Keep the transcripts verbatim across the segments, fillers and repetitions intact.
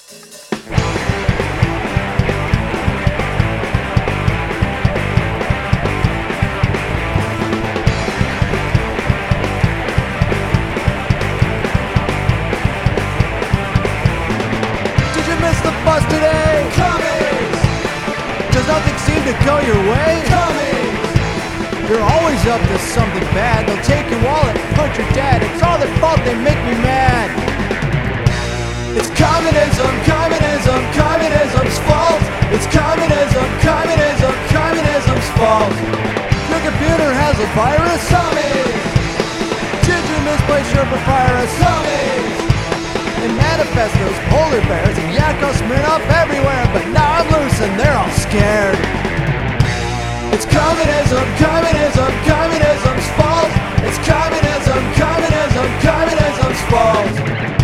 Did you miss the bus today? Commies! Does nothing seem to go your way? Commies! They're always up to something bad. They'll take your wallet, punch your dad. It's all their fault, they make me mad. It's communism, communism, communism's fault. It's communism, communism, communism's fault. Your computer has a virus? Commies! Did you misplace your papyrus? Commies! And manifestos, polar bears, and Yakko Smirnoff everywhere. But now I'm loose and they're all scared. It's communism, communism, communism's fault. It's communism, communism, communism's fault.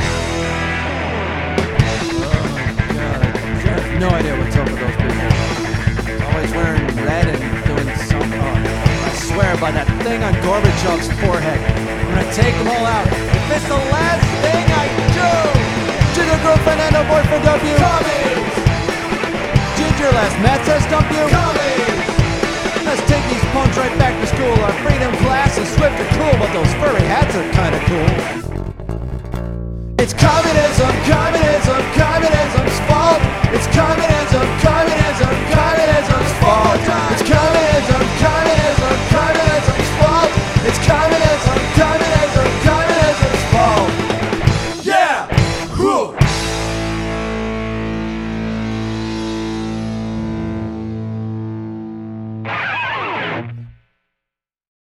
I have no idea what's up with those people. Always wearing red and doing something. Oh, I swear by that thing on Gorbachev's forehead, I'm gonna take them all out. If it's the last thing I do! Did your girlfriend and a boyfriend dump you? Commies! Did your last math test dump you? Commies! Let's take these punks right back to school. Our freedom class is swift and cool, but those furry hats are kinda cool. It's communism, communism, communism's fault. It's communism.